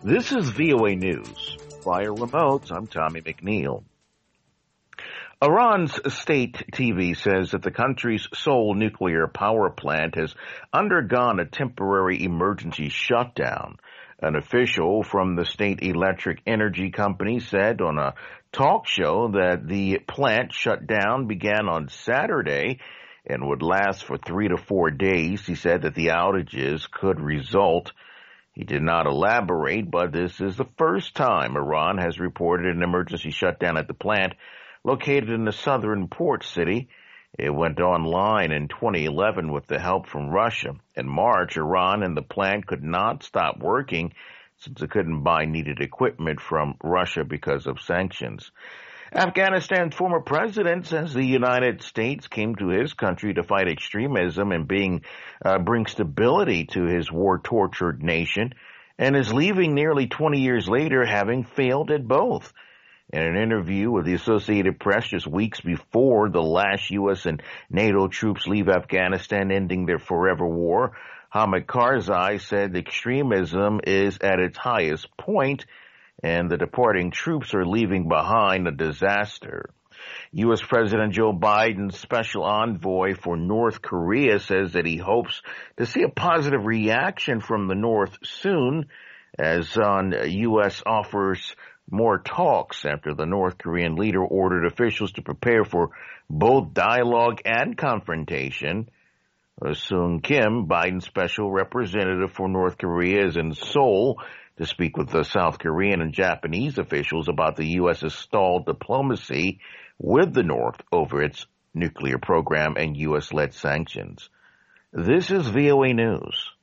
This is VOA News. Via remote, I'm Tommy McNeil. Iran's state TV says that the country's sole nuclear power plant has undergone a temporary emergency shutdown. An official from the state electric energy company said on a talk show that the plant shutdown began on Saturday and would last for 3 to 4 days. He said that the outages could result. He did not elaborate, but this is the first time Iran has reported an emergency shutdown at the plant located in the southern port city. It went online in 2011 with the help from Russia. In March, Iran and the plant could not stop working since it couldn't buy needed equipment from Russia because of sanctions. Afghanistan's former president says the United States came to his country to fight extremism and bring stability to his war-tortured nation, and is leaving nearly 20 years later having failed at both. In an interview with the Associated Press just weeks before the last U.S. and NATO troops leave Afghanistan, ending their forever war, Hamid Karzai said extremism is at its highest point, and the departing troops are leaving behind a disaster. U.S. President Joe Biden's special envoy for North Korea says that he hopes to see a positive reaction from the North soon, as U.S. offers more talks after the North Korean leader ordered officials to prepare for both dialogue and confrontation. Sung Kim, Biden's special representative for North Korea, is in Seoul to speak with the South Korean and Japanese officials about the U.S.'s stalled diplomacy with the North over its nuclear program and U.S.-led sanctions. This is VOA News.